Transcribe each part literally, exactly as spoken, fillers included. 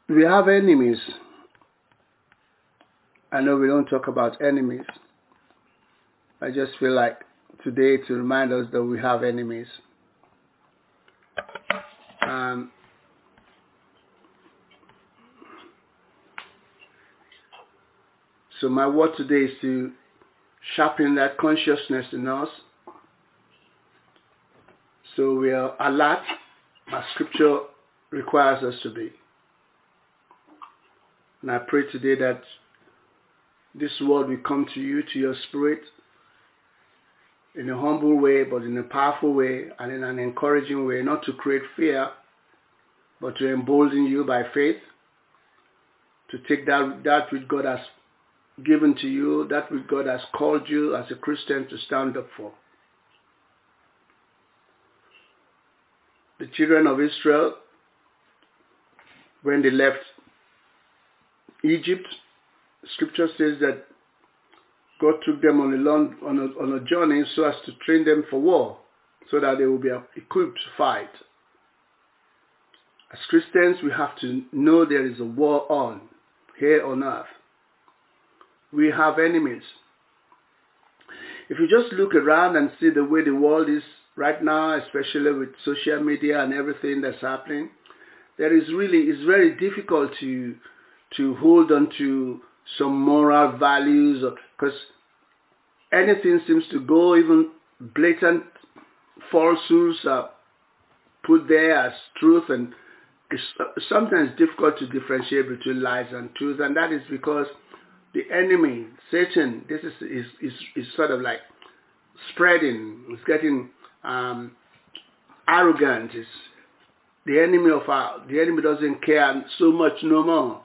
We have enemies. I know we don't talk about enemies. I just feel like today to remind us that we have enemies. Um, so my word today is to sharpen that consciousness in us, so we are alert as Scripture requires us to be. And I pray today that this word will come to you, to your spirit, in a humble way, but in a powerful way and in an encouraging way, not to create fear, but to embolden you by faith, to take that, that which God has given to you, that which God has called you as a Christian to stand up for. The children of Israel, when they left Egypt, Scripture says that God took them on a long on a, on a journey so as to train them for war, so that they will be equipped to fight. As Christians, we have to know there is a war on here on earth. We have enemies. If you just look around and see the way the world is right now, especially with social media and everything that's happening, there is really, it's very difficult to to hold on to some moral values, because anything seems to go, even blatant falsehoods are put there as truth, and it's sometimes difficult to differentiate between lies and truth, and that is because the enemy, Satan, this is is is, is sort of like spreading, it's getting um, arrogant. It's the enemy of our, the enemy doesn't care so much no more.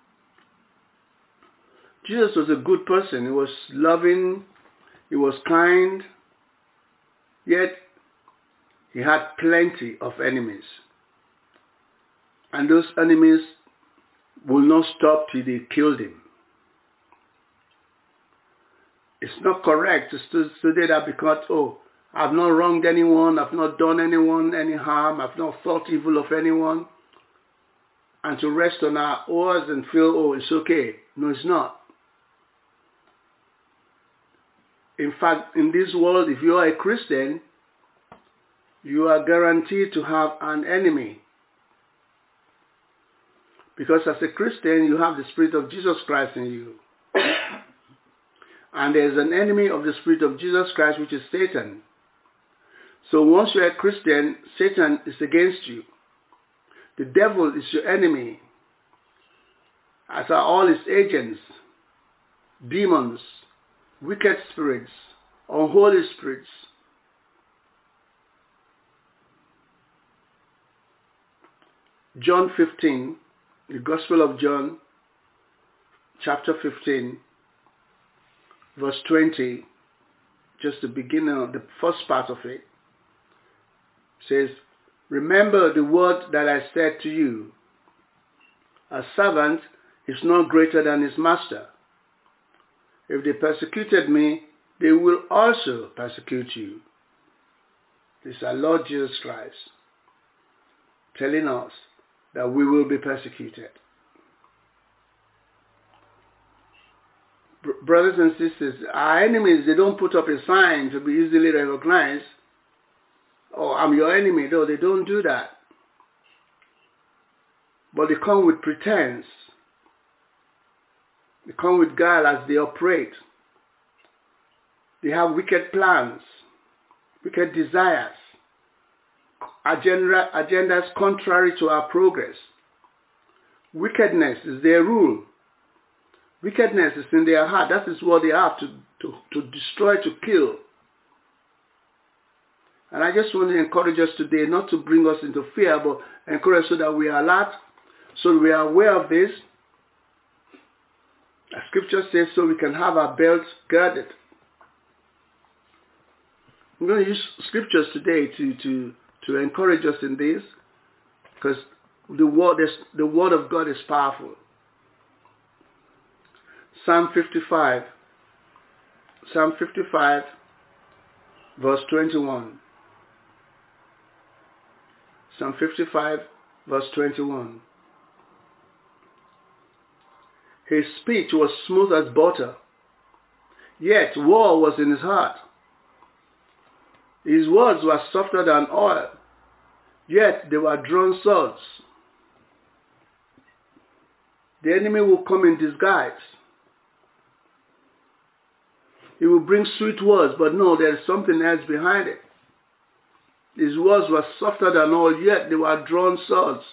Jesus was a good person. He was loving. He was kind. Yet, he had plenty of enemies. And those enemies will not stop till they killed him. It's not correct to say that because, oh, I've not wronged anyone, I've not done anyone any harm, I've not thought evil of anyone, and to rest on our oars and feel, oh, it's okay. No, it's not. In fact, in this world, if you are a Christian, you are guaranteed to have an enemy. Because as a Christian, you have the Spirit of Jesus Christ in you. And there is an enemy of the Spirit of Jesus Christ, which is Satan. So once you are a Christian, Satan is against you. The devil is your enemy, as are all his agents, demons, wicked spirits, unholy spirits. John fifteen, the Gospel of John, chapter fifteen, verse twenty, just the beginning of the first part of it, says, "Remember the word that I said to you, a servant is not greater than his master. If they persecuted me, they will also persecute you." This is our Lord Jesus Christ telling us that we will be persecuted. Br- brothers and sisters, our enemies, they don't put up a sign to be easily recognized. Oh, I'm your enemy. No, they don't do that. But they come with pretense. They come with guile as they operate. They have wicked plans, wicked desires, agenda, agendas contrary to our progress. Wickedness is their rule. Wickedness is in their heart. That is what they have to, to, to destroy, to kill. And I just want to encourage us today not to bring us into fear, but encourage us so that we are alert, so we are aware of this. As Scripture says, so we can have our belts girded. I'm going to use scriptures today to, to, to encourage us in this, because the word, is, the word of God is powerful. Psalm fifty-five. Psalm fifty-five, verse twenty-one. Psalm fifty-five, verse twenty-one. His speech was smooth as butter, yet war was in his heart. His words were softer than oil, yet they were drawn swords. The enemy will come in disguise. He will bring sweet words, but no, there is something else behind it. His words were softer than oil, yet they were drawn swords.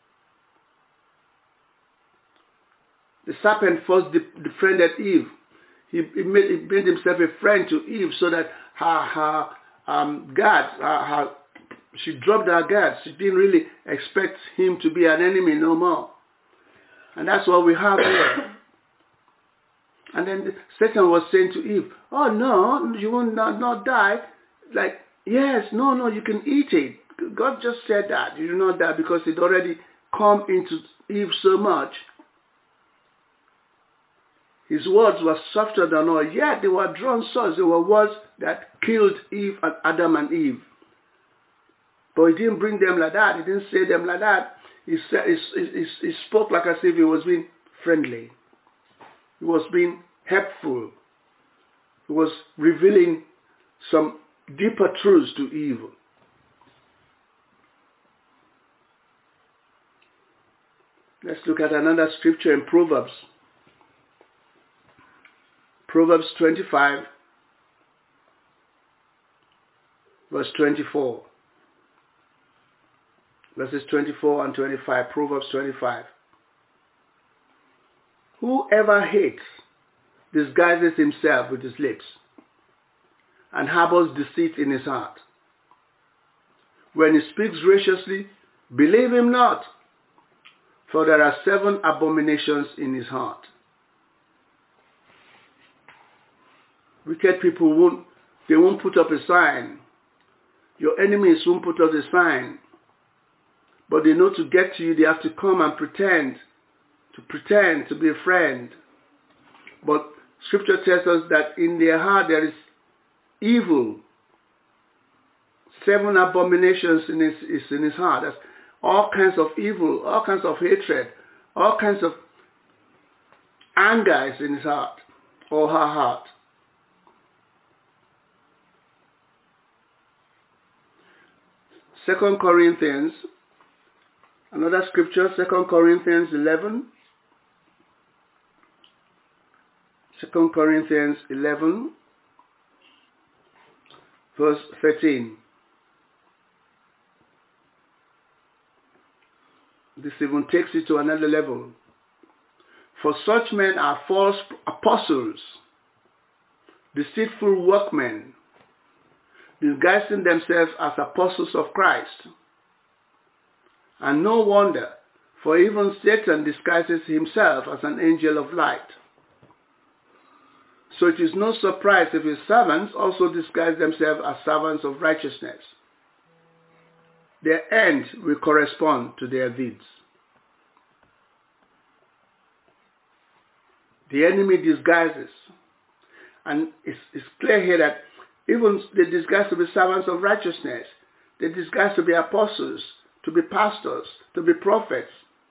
The serpent first befriended Eve. He, he, made, he made himself a friend to Eve so that her, her um, guards, her, her, she dropped her guards. She didn't really expect him to be an enemy no more. And that's what we have here. And then Satan was saying to Eve, oh no, you will not, not die. Like, yes, no, no, you can eat it. God just said that. You will not die because it already come into Eve so much. His words were softer than oil, yet they were drawn swords. They were words that killed Eve and Adam and Eve. But he didn't bring them like that. He didn't say them like that. He, said, he, he, he spoke like as if he was being friendly. He was being helpful. He was revealing some deeper truths to Eve. Let's look at another scripture in Proverbs. Proverbs twenty-five, verse twenty-four. Verses twenty-four and twenty-five. Proverbs twenty-five. Whoever hates disguises himself with his lips and harbors deceit in his heart. When he speaks graciously, believe him not, for there are seven abominations in his heart. Wicked people won't, they won't put up a sign. Your enemies won't put up a sign. But they know to get to you, they have to come and pretend, to pretend to be a friend. But Scripture tells us that in their heart there is evil. Seven abominations in his, is in his heart. That's all kinds of evil, all kinds of hatred, all kinds of anger is in his heart or her heart. Second Corinthians, another scripture, Second Corinthians eleven. Second Corinthians eleven, verse thirteen. This even takes it to another level. For such men are false apostles, deceitful workmen, disguising themselves as apostles of Christ. And no wonder, for even Satan disguises himself as an angel of light. So it is no surprise if his servants also disguise themselves as servants of righteousness. Their end will correspond to their deeds. The enemy disguises. And it's, it's clear here that even they disguise to be servants of righteousness. They disguise to be apostles, to be pastors, to be prophets.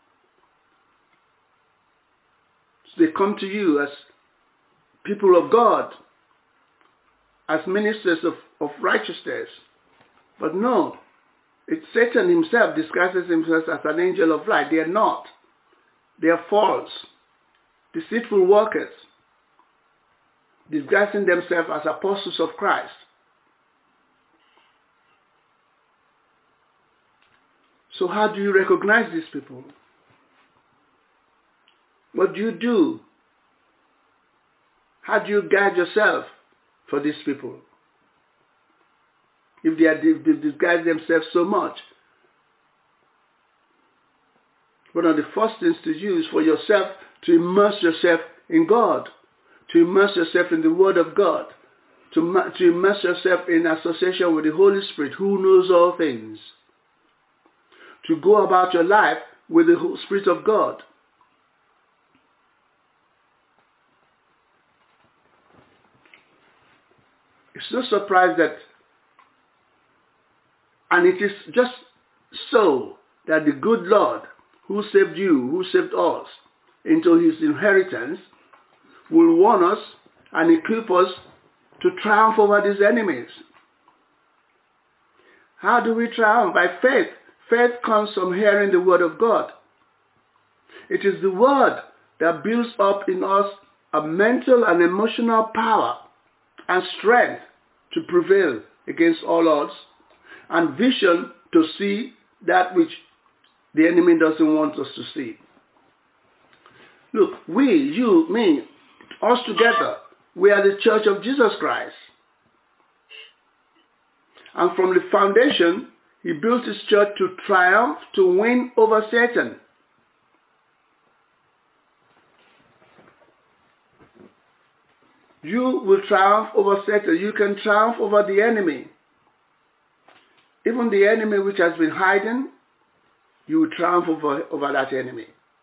So they come to you as people of God, as ministers of, of righteousness. But no, it's Satan himself disguises himself as an angel of light. They are not. They are false, deceitful workers, disguising themselves as apostles of Christ. So how do you recognize these people? What do you do? How do you guide yourself for these people? If they, are, if they disguise themselves so much. One of the first things to use for yourself to immerse yourself in God, to immerse yourself in the Word of God, to, to immerse yourself in association with the Holy Spirit who knows all things, to go about your life with the Spirit of God. It's no surprise that, and it is just so that the good Lord who saved you, who saved us, into his inheritance, will warn us and equip us to triumph over these enemies. How do we triumph? By faith. Faith comes from hearing the word of God. It is the word that builds up in us a mental and emotional power and strength to prevail against all odds, and vision to see that which the enemy doesn't want us to see. Look, we, you, me, us together, we are the church of Jesus Christ. And from the foundation, he built his church to triumph, to win over Satan. You will triumph over Satan. You can triumph over the enemy. Even the enemy which has been hiding, you will triumph over, over that enemy.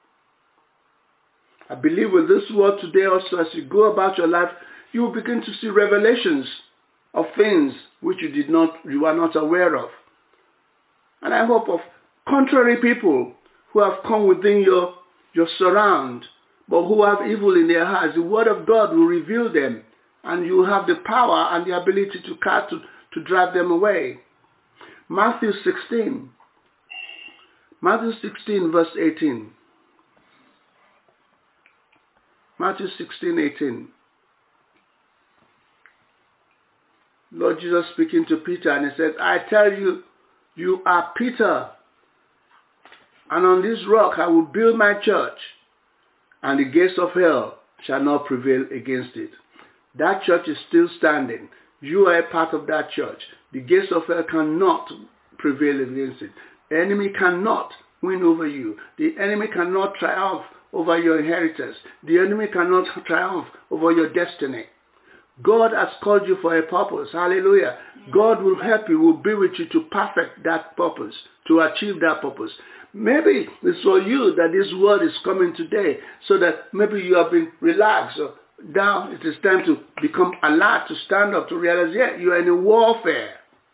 I believe with this word today also, as you go about your life, you will begin to see revelations of things which you did not, you are not aware of. And I hope of contrary people who have come within your, your surround, but who have evil in their hearts. The word of God will reveal them, and you have the power and the ability to cut, to, to drive them away. Matthew sixteen. Matthew sixteen verse eighteen. Matthew sixteen, eighteen. Lord Jesus speaking to Peter, and he says, I tell you, you are Peter, and on this rock I will build my church, and the gates of hell shall not prevail against it. That church is still standing. You are a part of that church. The gates of hell cannot prevail against it. The enemy cannot win over you. The enemy cannot triumph over your inheritance. The enemy cannot triumph over your destiny. God has called you for a purpose. Hallelujah. God will help you, will be with you to perfect that purpose, to achieve that purpose. Maybe it's for you that this word is coming today, so that maybe you have been relaxed. So now it is time to become alert, to stand up, to realize, yeah, you are in a warfare.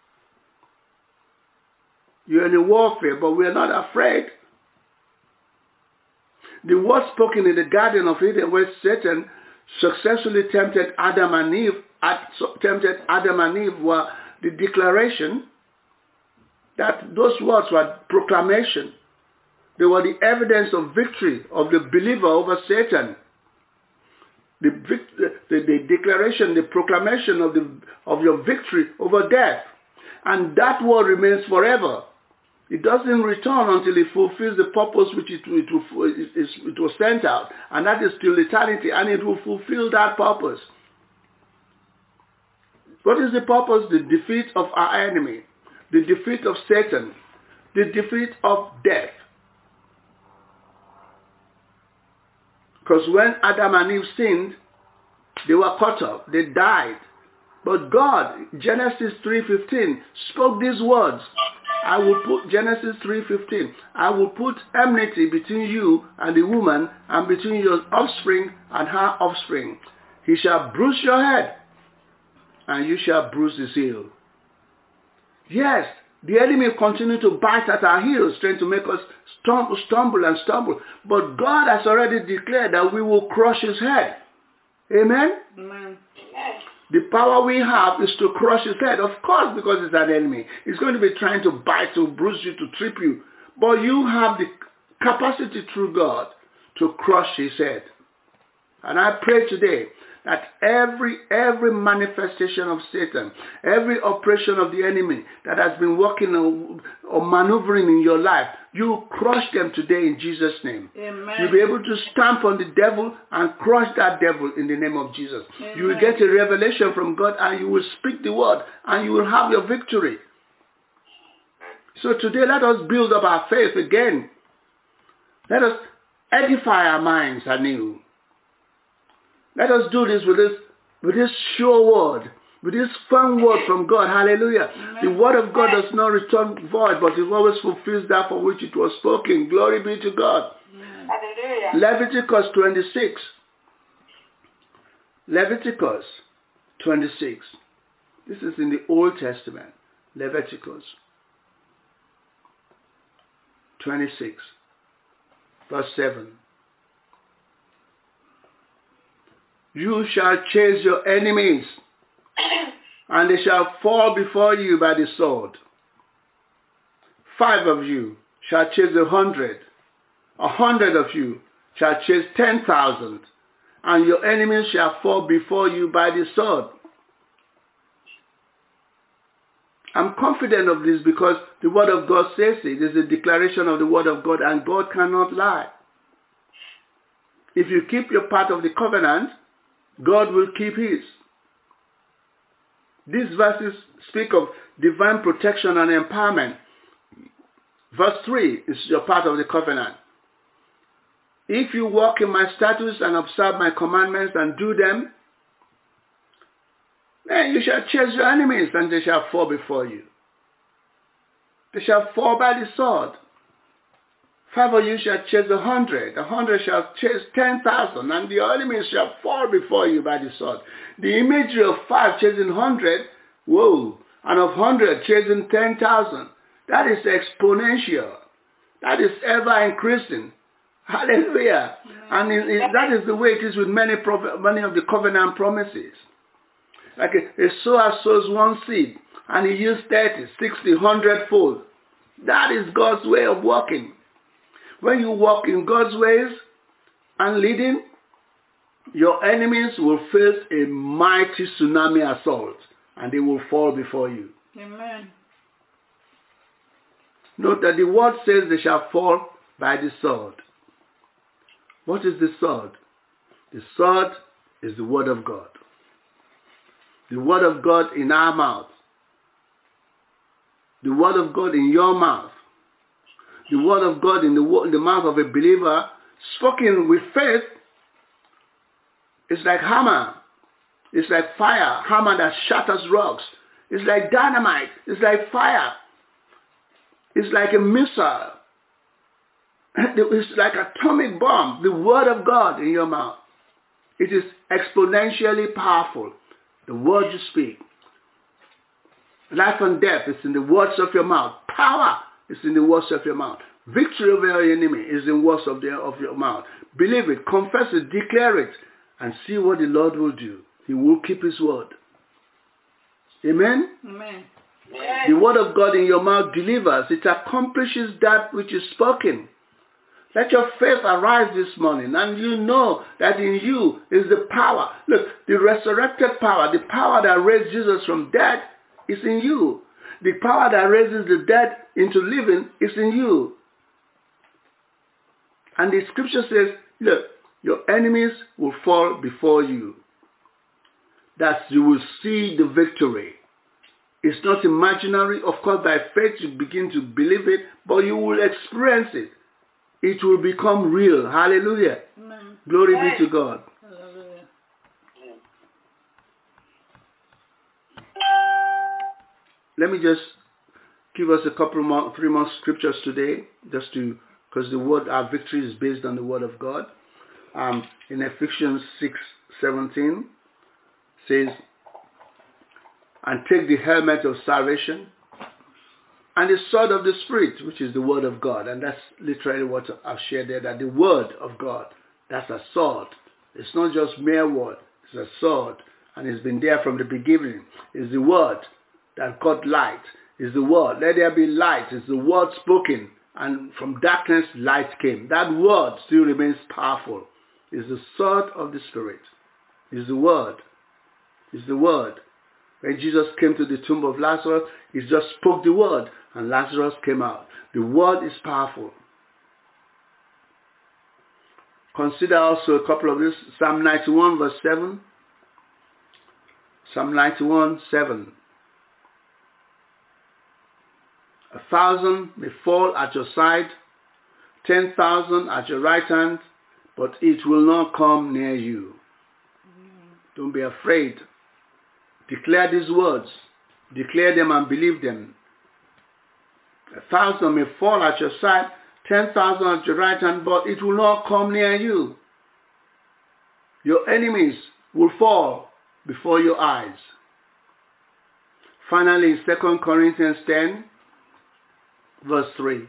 You are in a warfare, but we are not afraid. The word spoken in the Garden of Eden, where Satan successfully tempted Adam and Eve, tempted Adam and Eve, were the declaration that those words were proclamation. They were the evidence of victory of the believer over Satan. The, the, the declaration, the proclamation of, the, of your victory over death. And that word remains forever. It doesn't return until it fulfills the purpose which it, it, it, it was sent out. And that is till eternity. And it will fulfill that purpose. What is the purpose? The defeat of our enemy. The defeat of Satan. The defeat of death. Because when Adam and Eve sinned, they were cut off. They died. But God, Genesis three fifteen, spoke these words. I will put, Genesis three fifteen, I will put enmity between you and the woman, and between your offspring and her offspring. He shall bruise your head, and you shall bruise his heel. Yes, the enemy will continue to bite at our heels, trying to make us stumble, stumble and stumble. But God has already declared that we will crush his head. Amen? Amen. The power we have is to crush his head. Of course, because it's an enemy. He's going to be trying to bite, to bruise you, to trip you. But you have the capacity through God to crush his head. And I pray today that every every manifestation of Satan, every operation of the enemy that has been working or, or maneuvering in your life, you crush them today in Jesus' name. Amen. You'll be able to stamp on the devil and crush that devil in the name of Jesus. Amen. You will get a revelation from God, and you will speak the word, and you will have your victory. So today, let us build up our faith again. Let us edify our minds anew. Let us do this with this, with this sure word, with this firm word from God. Hallelujah. Amen. The word of God does not return void, but it always fulfills that for which it was spoken. Glory be to God. Amen. Hallelujah. Leviticus twenty-six. Leviticus twenty-six. This is in the Old Testament. Leviticus twenty-six, verse seven. You shall chase your enemies, and they shall fall before you by the sword. Five of you shall chase a hundred. A hundred of you shall chase ten thousand, and your enemies shall fall before you by the sword. I'm confident of this because the word of God says it. It is a declaration of the word of God, and God cannot lie. If you keep your part of the covenant, God will keep his. These verses speak of divine protection and empowerment. Verse three is your part of the covenant. If you walk in my statutes and observe my commandments and do them, then you shall chase your enemies and they shall fall before you. They shall fall by the sword. Five of you shall chase a hundred. A hundred shall chase ten thousand, and the enemies shall fall before you by the sword. The imagery of five chasing hundred, whoa, and of hundred chasing ten thousand, that is exponential. That is ever increasing. Hallelujah. And it, it, that is the way it is with many, many of the covenant promises. Like a, a sower sows one seed, and he used thirty, sixty, one hundred fold. That is God's way of working. When you walk in God's ways and leading, your enemies will face a mighty tsunami assault, and they will fall before you. Amen. Note that the word says they shall fall by the sword. What is the sword? The sword is the word of God. The word of God in our mouth. The word of God in your mouth. The word of God in the, in the mouth of a believer, spoken with faith, is like hammer. It's like fire, hammer that shatters rocks. It's like dynamite. It's like fire. It's like a missile. It's like atomic bomb. The word of God in your mouth. It is exponentially powerful. The word you speak. Life and death is in the words of your mouth. Power is in the words of your mouth. Victory over your enemy is in words of, the, of your mouth. Believe it, confess it, declare it, and see what the Lord will do. He will keep his word. Amen? Amen. The word of God in your mouth delivers. It accomplishes that which is spoken. Let your faith arise this morning, and you know that in you is the power. Look, the resurrected power, the power that raised Jesus from death is in you. The power that raises the dead into living is in you. And the scripture says, look, your enemies will fall before you. That you will see the victory. It's not imaginary. Of course, by faith you begin to believe it, but you will experience it. It will become real. Hallelujah. Amen. Glory be to God. Hallelujah. Let me just give us a couple more, three more scriptures today, just to, because the word, our victory is based on the word of God. Um, in Ephesians six seventeen says, and take the helmet of salvation and the sword of the Spirit, which is the word of God. And that's literally what I've shared there, that the word of God, that's a sword. It's not just mere word, it's a sword. And it's been there from the beginning. It's the word that got light. It's the word. Let there be light. It's the word spoken. And from darkness, light came. That word still remains powerful. It's the sword of the Spirit. It's the word. It's the word. When Jesus came to the tomb of Lazarus, he just spoke the word, and Lazarus came out. The word is powerful. Consider also a couple of this. Psalm ninety-one verse seven. Psalm ninety-one, seven. A thousand may fall at your side, ten thousand at your right hand, but it will not come near you. Mm. Don't be afraid. Declare these words. Declare them and believe them. A thousand may fall at your side, ten thousand at your right hand, but it will not come near you. Your enemies will fall before your eyes. Finally, Second Corinthians ten, verse three.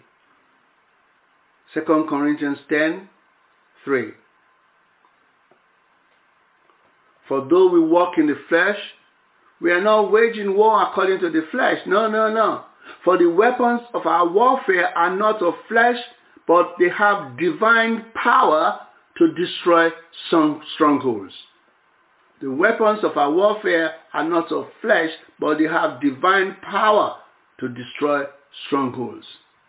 Second Corinthians ten, three. For though we walk in the flesh, we are not waging war according to the flesh. No, no, no. For the weapons of our warfare are not of flesh, but they have divine power to destroy some strongholds. The weapons of our warfare are not of flesh, but they have divine power to destroy strongholds.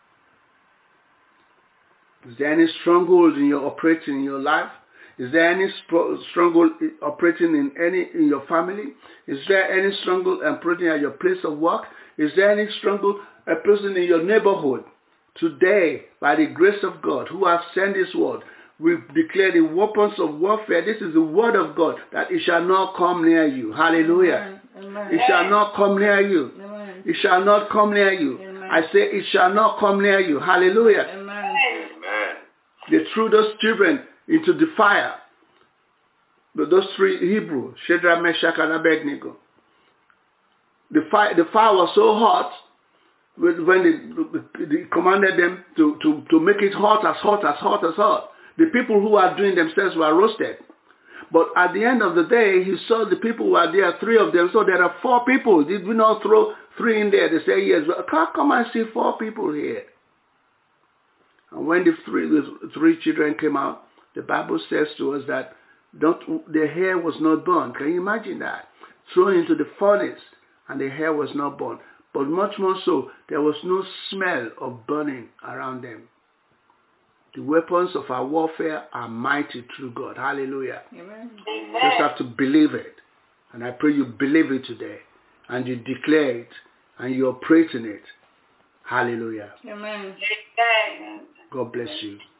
Is there any stronghold in your operating in your life? Is there any stronghold operating in any in your family? Is there any stronghold operating at your place of work? Is there any stronghold operating in your neighborhood? Today, by the grace of God, who has sent His word, we declare the weapons of warfare. This is the word of God, that it shall not come near you. Hallelujah. Amen. Amen. It shall not come near you. Amen. It shall not come near you. Amen. I say it shall not come near you. Hallelujah. Amen. Amen. They threw those children into the fire. Those three Hebrews, Shadrach, Meshach, and Abednego. The fire, the fire was so hot when they, they commanded them to, to, to make it hot, as hot, as hot, as hot. The people who are doing themselves were roasted. But at the end of the day, he saw the people were there, three of them. So there are four people. Did we not throw three in there? They say, yes. Well, come and see four people here. And when the three, the three children came out, the Bible says to us that don't, their hair was not burned. Can you imagine that? Thrown into the furnace and the hair was not burned. But much more so, there was no smell of burning around them. The weapons of our warfare are mighty through God. Hallelujah. Amen. You just have to believe it. And I pray you believe it today. And you declare it. And you operate in it. Hallelujah. Amen. God bless you.